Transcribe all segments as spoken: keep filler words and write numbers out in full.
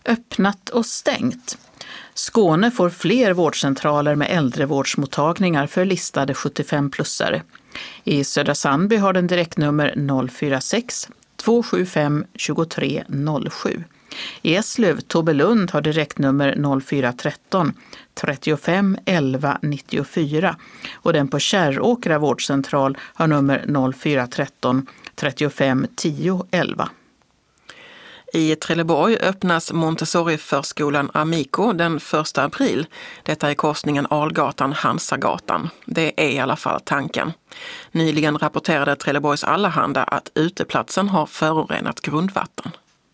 öppnat och stängt. Skåne får fler vårdcentraler med äldrevårdsmottagningar för listade sjuttiofem-plussare. I Södra Sandby har den direktnummer noll fyra sex två sju fem två tre noll sju. Eslöv Tobelund har direktnummer noll fyra ett tre trettiofem elva nittiofyra och den på Kärråkra vårdcentral har nummer noll fyra ett tre trettiofem tio elva. I Trelleborg öppnas Montessori-förskolan Amico den första april. Detta är korsningen Algatan-Hansagatan. Det är i alla fall tanken. Nyligen rapporterade Trelleborgs Allehanda att uteplatsen har förorenat grundvatten.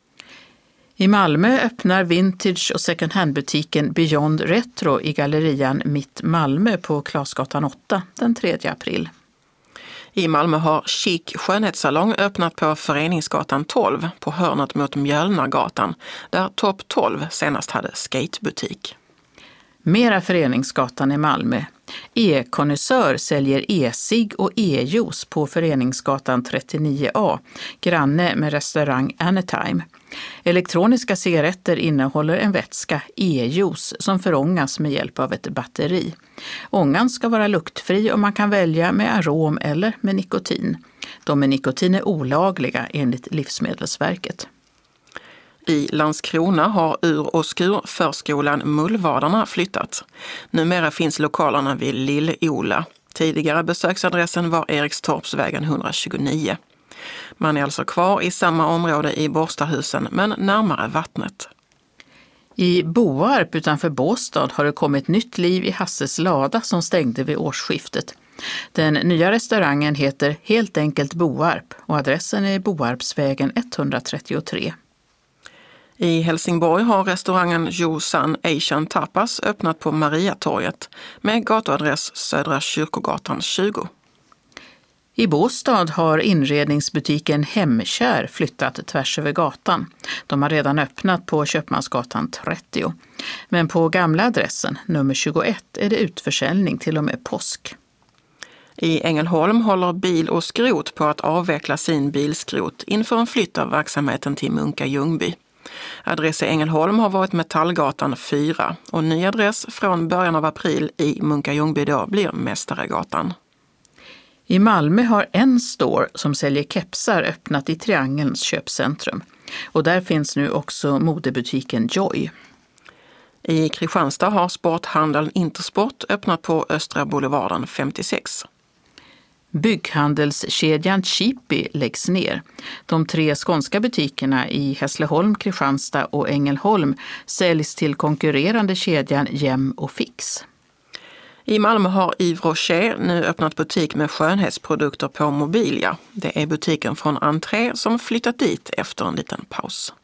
I Malmö öppnar vintage- och second hand-butiken Beyond Retro i gallerian Mitt Malmö på Klasgatan åtta den tredje april. I Malmö har Chic skönhetssalong öppnat på Föreningsgatan tolv på hörnet mot Mjölnagatan, där Topp tolv senast hade skatebutik. Mera Föreningsgatan i Malmö. E-konnässör säljer e-cigg och e-juice på Föreningsgatan trettionio A, granne med restaurang Anytime. Elektroniska cigaretter innehåller en vätska, e-juice, som förångas med hjälp av ett batteri. Ångan ska vara luktfri och man kan välja med arom eller med nikotin. De med nikotin är olagliga enligt Livsmedelsverket. I Landskrona har ur- och skur-förskolan Mullvadarna flyttat. Numera finns lokalerna vid Lill-Ola. Tidigare besöksadressen var Erikstorpsvägen etthundratjugonio. Man är alltså kvar i samma område i Borstahusen men närmare vattnet. I Boarp utanför Båstad har det kommit nytt liv i Hasses lada som stängde vid årsskiftet. Den nya restaurangen heter helt enkelt Boarp och adressen är Boarpsvägen etthundratrettiotre. I Helsingborg har restaurangen Josan Asian Tapas öppnat på Mariatorget med gatuadress Södra Kyrkogatan tjugo. I Båstad har inredningsbutiken Hemkär flyttat tvärs över gatan. De har redan öppnat på Köpmansgatan trettio. Men på gamla adressen, nummer tjugoett, är det utförsäljning till och med påsk. I Ängelholm håller Bil och Skrot på att avveckla sin bilskrot inför en flytt av verksamheten till Munka Ljungby. Adress i Ängelholm har varit Metallgatan fyra och ny adress från början av april i Munka Ljungby då blir Mästaregatan. I Malmö har en store som säljer kepsar öppnat i Triangelns köpcentrum. Och där finns nu också modebutiken Joy. I Kristianstad har sporthandeln Intersport öppnat på Östra Boulevarden femtiosex. Bygghandelskedjan Chipi läggs ner. De tre skånska butikerna i Hässleholm, Kristianstad och Ängelholm säljs till konkurrerande kedjan Jem och Fix. I Malmö har Yves Rocher nu öppnat butik med skönhetsprodukter på Mobilia. Det är butiken från Entré som flyttat dit efter en liten paus.